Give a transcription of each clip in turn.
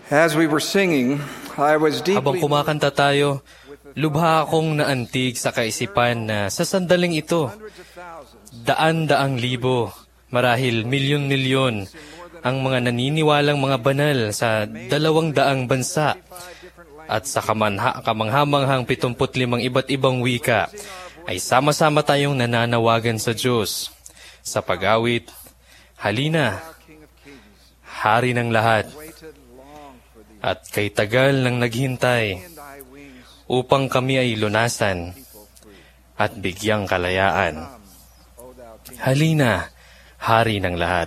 As we were singing, I was Habang deeply kumakanta tayo, lubha akong naantig sa kaisipan na sa sandaling ito, daan-daang libo, marahil milyon-milyon, ang mga naniniwalang mga banal sa 200 bansa at sa kamanghamanghang 75 iba't ibang wika ay sama-sama tayong nananawagan sa Diyos sa pag-awit, "Halina, Hari ng lahat, at kay tagal nang naghintay upang kami ay lunasan at bigyang kalayaan. Halina, Hari ng lahat."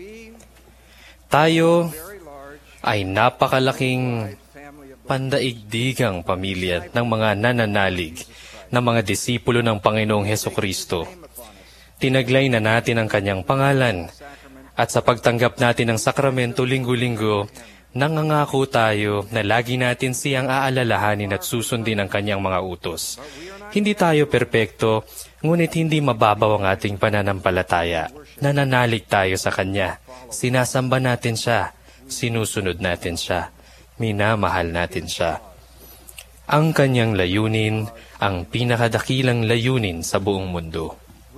Tayo ay napakalaking pandaigdigang pamilya ng mga nananalig na mga disipulo ng Panginoong Hesukristo. Tinaglay na natin ang kanyang pangalan at sa pagtanggap natin ng sakramento linggo-linggo, nangangako tayo na lagi natin siyang aalalahanin at susundin ang kanyang mga utos. Hindi tayo perpekto, ngunit hindi mababaw ang ating pananampalataya. Nananalig tayo sa kanya. Sinasamba natin siya. Sinusunod natin siya. Minamahal natin siya. Ang kanyang layunin, ang pinakadakilang layunin sa buong mundo.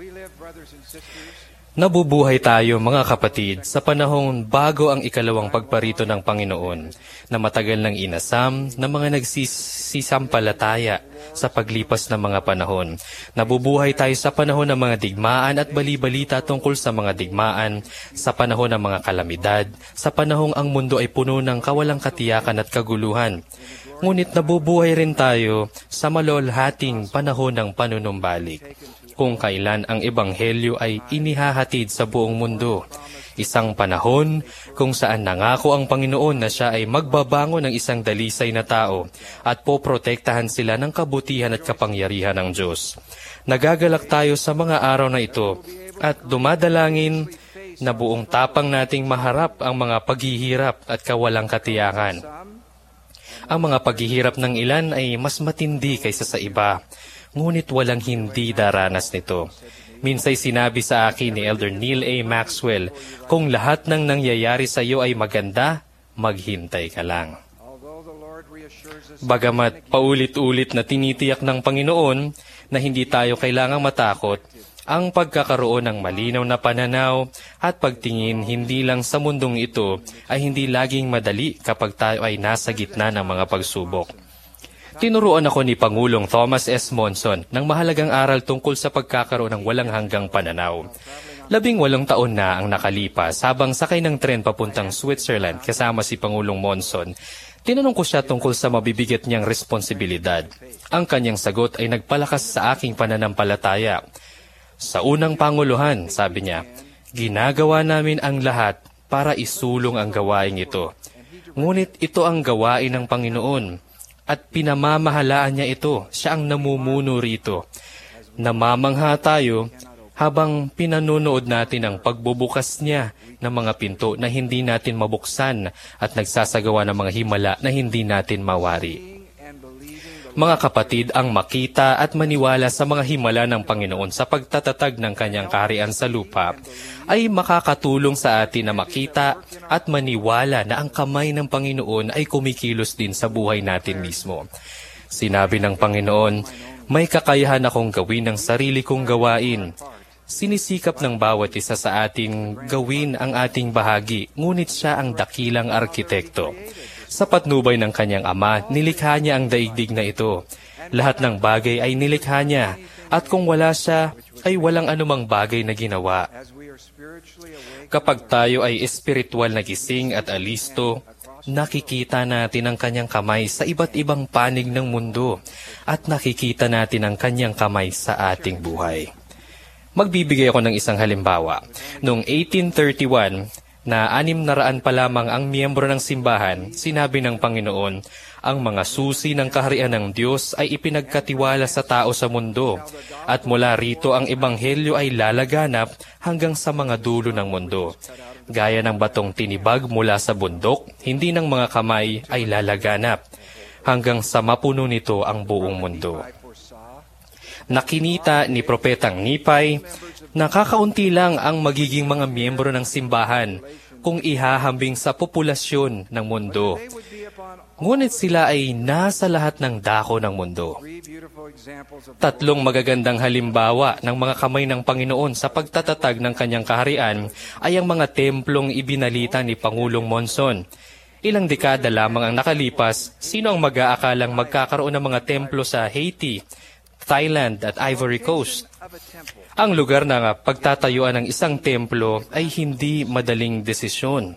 Nabubuhay tayo, mga kapatid, sa panahon bago ang ikalawang pagparito ng Panginoon, na matagal nang inasam ng mga nagsisisampalataya sa paglipas ng mga panahon. Nabubuhay tayo sa panahon ng mga digmaan at bali-balita tungkol sa mga digmaan, sa panahon ng mga kalamidad, sa panahong ang mundo ay puno ng kawalang katiyakan at kaguluhan. Ngunit nabubuhay rin tayo sa malolhating panahon ng panunumbalik, kung kailan ang Ebanghelyo ay inihahatid sa buong mundo. Isang panahon kung saan nangako ang Panginoon na siya ay magbabango ng isang dalisay na tao at poprotektahan sila ng kabutihan at kapangyarihan ng Diyos. Nagagalak tayo sa mga araw na ito at dumadalangin na buong tapang nating maharap ang mga paghihirap at kawalang katiyakan. Ang mga paghihirap ng ilan ay mas matindi kaysa sa iba, ngunit walang hindi daranas nito. Minsay sinabi sa akin ni Elder Neil A. Maxwell, kung lahat ng nangyayari sa iyo ay maganda, maghintay ka lang. Bagamat paulit-ulit na tinitiyak ng Panginoon na hindi tayo kailangang matakot, ang pagkakaroon ng malinaw na pananaw at pagtingin hindi lang sa mundong ito ay hindi laging madali kapag tayo ay nasa gitna ng mga pagsubok. Tinuruan ako ni Pangulong Thomas S. Monson ng mahalagang aral tungkol sa pagkakaroon ng walang hanggang pananaw. 18 taon na ang nakalipas habang sakay ng tren papuntang Switzerland kasama si Pangulong Monson. Tinanong ko siya tungkol sa mabibigat niyang responsibilidad. Ang kanyang sagot ay nagpalakas sa aking pananampalataya. Sa unang panguluhan, sabi niya, ginagawa namin ang lahat para isulong ang gawain ito. Ngunit ito ang gawain ng Panginoon. At pinamamahalaan niya ito, siya ang namumuno rito. Namamangha tayo habang pinanonood natin ang pagbubukas niya ng mga pinto na hindi natin mabuksan at nagsasagawa ng mga himala na hindi natin mawari. Mga kapatid, ang makita at maniwala sa mga himala ng Panginoon sa pagtatatag ng kanyang kaharian sa lupa ay makakatulong sa atin na makita at maniwala na ang kamay ng Panginoon ay kumikilos din sa buhay natin mismo. Sinabi ng Panginoon, may kakayahan akong gawin ang sarili kong gawain. Sinisikap ng bawat isa sa atin gawin ang ating bahagi, ngunit siya ang dakilang arkitekto. Sa patnubay ng kanyang ama, nilikha niya ang daigdig na ito. Lahat ng bagay ay nilikha niya, at kung wala siya, ay walang anumang bagay na ginawa. Kapag tayo ay espiritual na gising at alisto, nakikita natin ang kanyang kamay sa iba't ibang panig ng mundo, at nakikita natin ang kanyang kamay sa ating buhay. Magbibigay ako ng isang halimbawa. Noong 1831, na 600 pa lamang ang miyembro ng simbahan, sinabi ng Panginoon, ang mga susi ng kaharian ng Diyos ay ipinagkatiwala sa tao sa mundo, at mula rito ang Ebanghelyo ay lalaganap hanggang sa mga dulo ng mundo. Gaya ng batong tinibag mula sa bundok, hindi ng mga kamay ay lalaganap, hanggang sa mapuno nito ang buong mundo. Nakinita ni Propetang Nipay, nakakaunti lang ang magiging mga miyembro ng simbahan, kung ihahambing sa populasyon ng mundo. Ngunit sila ay nasa lahat ng dako ng mundo. Tatlong magagandang halimbawa ng mga kamay ng Panginoon sa pagtatatag ng kanyang kaharian ay ang mga templong ibinalita ni Pangulong Monson. Ilang dekada lamang ang nakalipas, sino ang mag-aakalang magkakaroon ng mga templo sa Haiti, Thailand at Ivory Coast? Ang lugar ng pagtatayuan ng isang templo ay hindi madaling desisyon.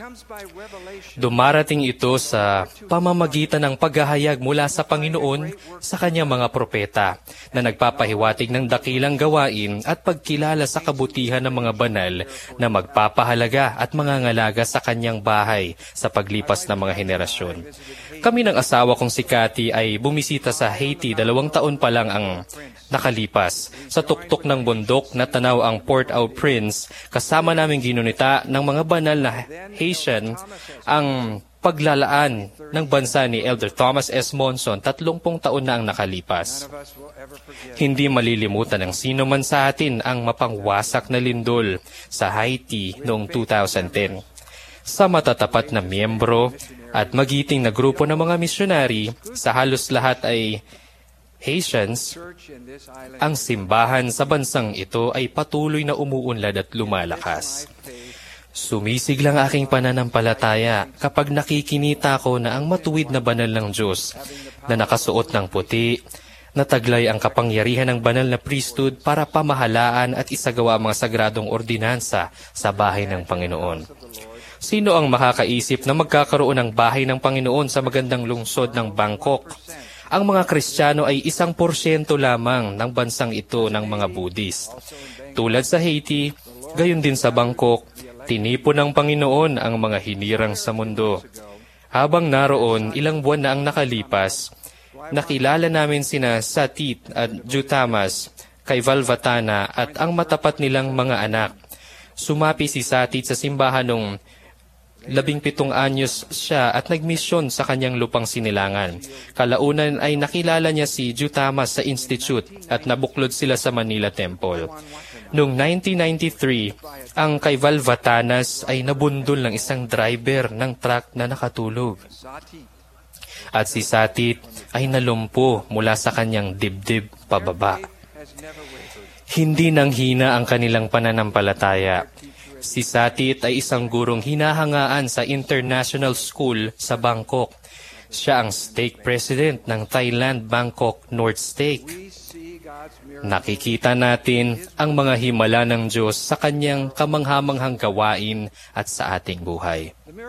Dumarating ito sa pamamagitan ng paghahayag mula sa Panginoon sa kanyang mga propeta na nagpapahiwatig ng dakilang gawain at pagkilala sa kabutihan ng mga banal na magpapahalaga at mangangalaga sa kanyang bahay sa paglipas ng mga henerasyon. Kami ng asawa kong si Cathy ay bumisita sa Haiti 2 taon pa lang ang nakalipas. Sa tuktok ng bundok na tanaw ang Port-au-Prince, kasama naming ginunita ng mga banal na Haitian ang paglalaan ng bansa ni Elder Thomas S. Monson 30 taon na ang nakalipas. Hindi malilimutan ng sino man sa atin ang mapangwasak na lindol sa Haiti noong 2010. Sa matatapat na miyembro at magiting na grupo ng mga misyonary, sa halos lahat ay Haitians, ang simbahan sa bansang ito ay patuloy na umuunlad at lumalakas. Sumisiglang aking pananampalataya kapag nakikinita ko na ang matuwid na banal ng Diyos na nakasuot ng puti, nataglay ang kapangyarihan ng banal na priesthood para pamahalaan at isagawa ang mga sagradong ordinansa sa bahay ng Panginoon. Sino ang makakaisip na magkakaroon ng bahay ng Panginoon sa magandang lungsod ng Bangkok? Ang mga Kristiyano ay 1% lamang ng bansang ito ng mga Buddhist. Tulad sa Haiti, gayon din sa Bangkok, tinipon ng Panginoon ang mga hinirang sa mundo. Habang naroon, ilang buwan na ang nakalipas, nakilala namin sina Satit at Jutamas, Kaival Vatana at ang matapat nilang mga anak. Sumapi si Satit sa simbahan noong 17 anyos siya at nagmisyon sa kanyang lupang sinilangan. Kalaunan ay nakilala niya si Jutamas sa Institute at nabuklod sila sa Manila Temple. Noong 1993, ang Kaival Vatanas ay nabundol ng isang driver ng truck na nakatulog. At si Satit ay nalumpo mula sa kanyang dibdib pababa. Hindi nang hina ang kanilang pananampalataya. Si Satit ay isang gurong hinahangaan sa International School sa Bangkok. Siya ang stake president ng Thailand Bangkok North Stake. Nakikita natin ang mga himala ng Diyos sa kanyang kamanghamanghang gawain at sa ating buhay.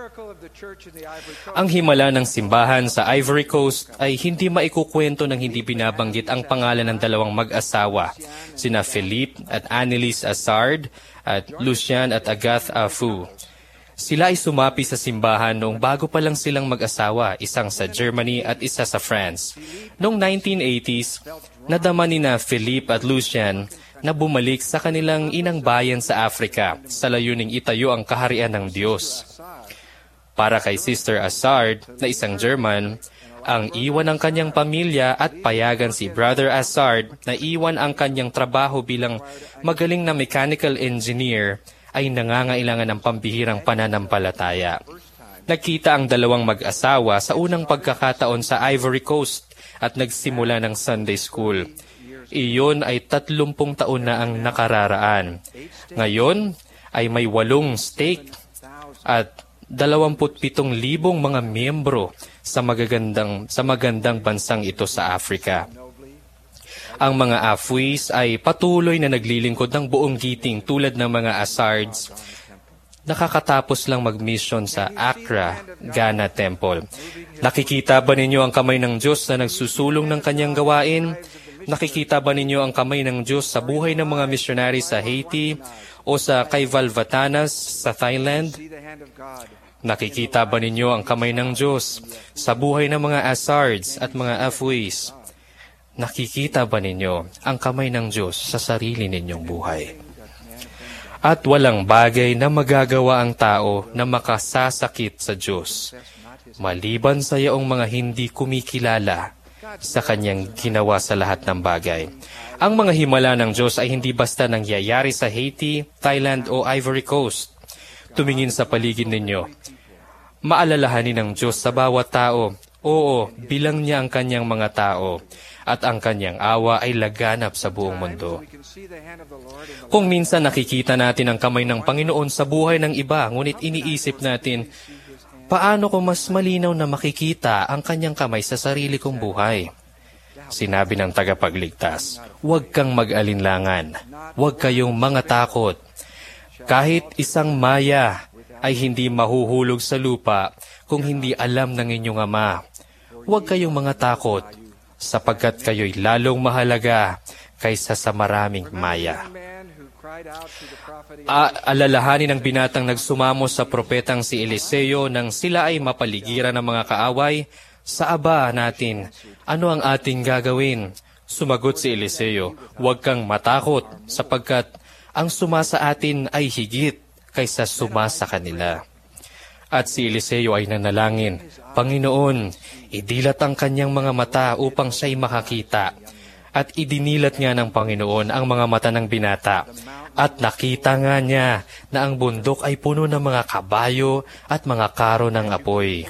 Ang himala ng simbahan sa Ivory Coast ay hindi maikukwento nang hindi binabanggit ang pangalan ng dalawang mag-asawa, sina Philippe at Annelise Assard at Lucien at Agathe Afu. Sila ay sumapi sa simbahan noong bago pa lang silang mag-asawa, isang sa Germany at isa sa France. Noong 1980s, nadama ni na Philippe at Lucien na bumalik sa kanilang inang bayan sa Africa sa layuning itayo ang kaharian ng Diyos. Para kay Sister Assard, na isang German, ang iwan ng kanyang pamilya at payagan si Brother Assard na iwan ang kanyang trabaho bilang magaling na mechanical engineer ay nangangailangan ng pambihirang pananampalataya. Nagkita ang dalawang mag-asawa sa unang pagkakataon sa Ivory Coast at nagsimula ng Sunday School. Iyon ay 30 taon na ang nakararaan. Ngayon ay may 8 stake at 27,000 mga miyembro sa magandang bansang ito sa Africa. Ang mga Afuis ay patuloy na naglilingkod ng buong giting tulad ng mga Assards. Nakakatapos lang mag-mission sa Accra, Ghana Temple. Nakikita ba ninyo ang kamay ng Diyos na nagsusulong ng kanyang gawain? Nakikita ba ninyo ang kamay ng Diyos sa buhay ng mga misyonary sa Haiti o sa Kaival Vatanas sa Thailand? Nakikita ba ninyo ang kamay ng Diyos sa buhay ng mga Assards at mga Afuis? Nakikita ba ninyo ang kamay ng Diyos sa sarili ninyong buhay? At walang bagay na magagawa ang tao na makasasakit sa Diyos, maliban sa iyong mga hindi kumikilala sa kanyang ginawa sa lahat ng bagay. Ang mga himala ng Diyos ay hindi basta nangyayari sa Haiti, Thailand o Ivory Coast. tumingin sa paligid ninyo. Maalalahanin ng Diyos sa bawat tao. Oo, bilang niya ang kanyang mga tao, at ang kanyang awa ay laganap sa buong mundo. Kung minsan nakikita natin ang kamay ng Panginoon sa buhay ng iba, ngunit iniisip natin, paano ko mas malinaw na makikita ang kanyang kamay sa sarili kong buhay? Sinabi ng tagapagligtas, huwag kang mag-alinlangan, huwag kayong mga takot. Kahit isang maya ay hindi mahuhulog sa lupa kung hindi alam ng inyong Ama. Huwag kayong mga takot, sapagkat kayo'y lalong mahalaga kaysa sa maraming maya. Alalahanin ng binatang nagsumamo sa propetang si Eliseo nang sila ay mapaligiran ng mga kaaway. Sa aba natin, ano ang ating gagawin? Sumagot si Eliseo, huwag kang matakot, sapagkat ang suma sa atin ay higit kaysa suma sa kanila. At si Eliseo ay nanalangin, Panginoon, idilat ang kanyang mga mata upang siya'y makakita. At idinilat nga ng Panginoon ang mga mata ng binata. At nakita nga niya na ang bundok ay puno ng mga kabayo at mga karo ng apoy.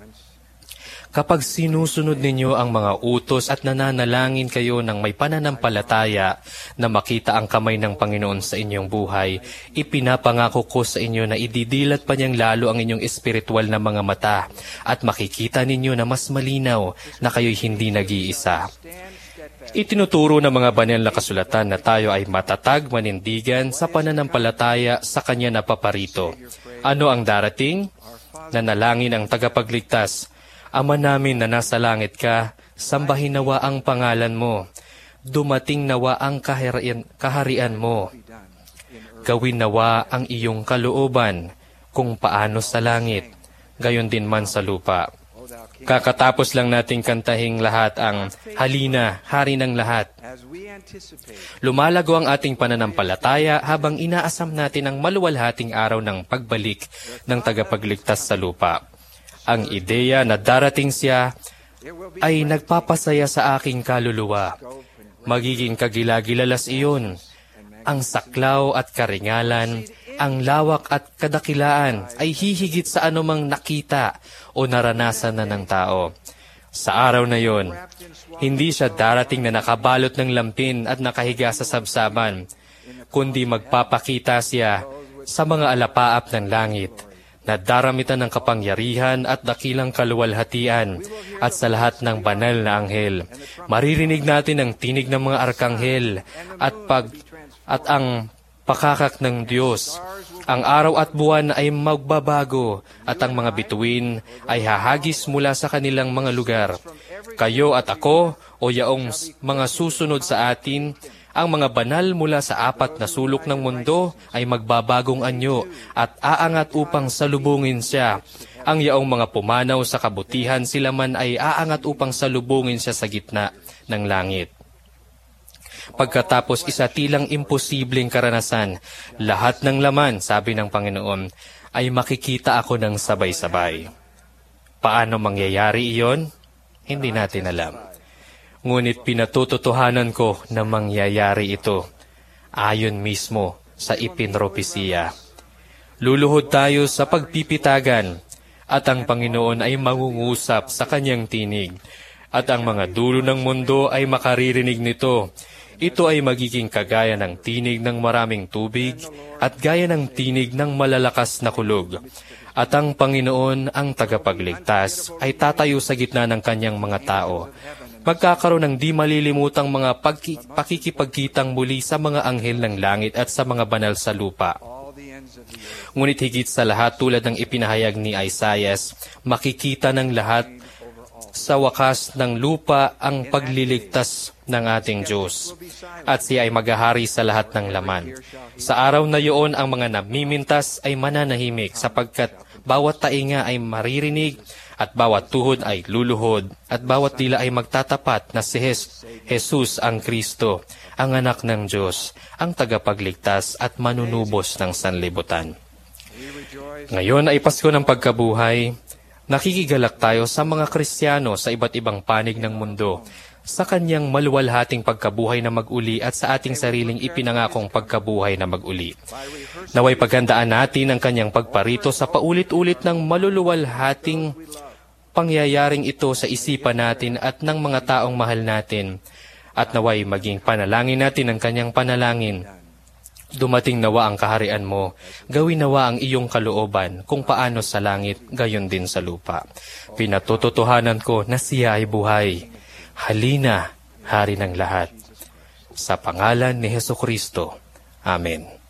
Kapag sinusunod ninyo ang mga utos at nananalangin kayo ng may pananampalataya na makita ang kamay ng Panginoon sa inyong buhay, ipinapangako ko sa inyo na ididilat pa niyang lalo ang inyong espiritual na mga mata at makikita ninyo na mas malinaw na kayo'y hindi nag-iisa. Itinuturo ng mga banal na kasulatan na tayo ay matatag, manindigan sa pananampalataya sa Kanya na paparito. Ano ang darating? Nanalangin ang tagapagligtas, Ama namin na nasa langit ka, sambahin nawa ang pangalan mo. Dumating nawa ang kaharian mo. Gawin nawa ang iyong kalooban, kung paano sa langit, gayon din man sa lupa. Kakatapos lang nating kantahing lahat ang Halina, Hari ng lahat. Lumalago ang ating pananampalataya habang inaasam natin ang maluwalhating araw ng pagbalik ng tagapagligtas sa lupa. Ang ideya na darating siya ay nagpapasaya sa aking kaluluwa. Magiging kagilagilalas iyon. Ang saklaw at karingalan, ang lawak at kadakilaan ay hihigit sa anumang nakita o naranasan na ng tao. Sa araw na yon, hindi siya darating na nakabalot ng lampin at nakahiga sa sabsaban, kundi magpapakita siya sa mga alapaap ng langit, na daramitan ng kapangyarihan at dakilang kaluwalhatian at sa lahat ng banal na anghel. Maririnig natin ang tinig ng mga arkanghel at ang pakakak ng Diyos. Ang araw at buwan ay magbabago at ang mga bituin ay hahagis mula sa kanilang mga lugar. Kayo at ako o yaong mga susunod sa atin, ang mga banal mula sa apat na sulok ng mundo ay magbabagong anyo at aangat upang salubungin siya. Ang yaong mga pumanaw sa kabutihan, sila man ay aangat upang salubungin siya sa gitna ng langit. Pagkatapos isa tilang imposibleng karanasan, lahat ng laman, sabi ng Panginoon, ay makikita ako ng sabay-sabay. Paano mangyayari iyon? Hindi natin alam. Ngunit pinatututuhanan ko na mangyayari ito, ayon mismo sa ipinropesiya. Luluhod tayo sa pagpipitagan, at ang Panginoon ay mangungusap sa kanyang tinig, at ang mga dulo ng mundo ay makaririnig nito. Ito ay magiging kagaya ng tinig ng maraming tubig, at gaya ng tinig ng malalakas na kulog. At ang Panginoon, ang tagapagligtas, ay tatayo sa gitna ng kanyang mga tao. Magkakaroon ng di malilimutang mga pakikipagkitang muli sa mga anghel ng langit at sa mga banal sa lupa. Ngunit higit sa lahat, tulad ng ipinahayag ni Isaias, makikita ng lahat sa wakas ng lupa ang pagliligtas ng ating Diyos, at siya ay maghahari sa lahat ng laman. Sa araw na iyon, ang mga namimintas ay mananahimik, sapagkat bawat tainga ay maririnig, at bawat tuhod ay luluhod, at bawat dila ay magtatapat na si Jesus ang Kristo, ang anak ng Diyos, ang tagapagligtas at manunubos ng sanlibutan. Ngayon ay Pasko ng Pagkabuhay. Nakikigalak tayo sa mga Kristiyano sa iba't ibang panig ng mundo, sa kanyang maluwalhating pagkabuhay na mag-uli at sa ating sariling ipinangakong pagkabuhay na mag-uli. Naway paghandaan natin ang kanyang pagparito sa paulit-ulit ng maluluwalhating pangyayaring ito sa isipan natin at ng mga taong mahal natin. At naway maging panalangin natin ang kanyang panalangin. Dumating nawa ang kaharian mo, gawin nawa ang iyong kalooban, kung paano sa langit, gayon din sa lupa. Pinatututuhanan ko na siya ay buhay. Halina, Hari ng lahat. Sa pangalan ni Hesukristo. Amen.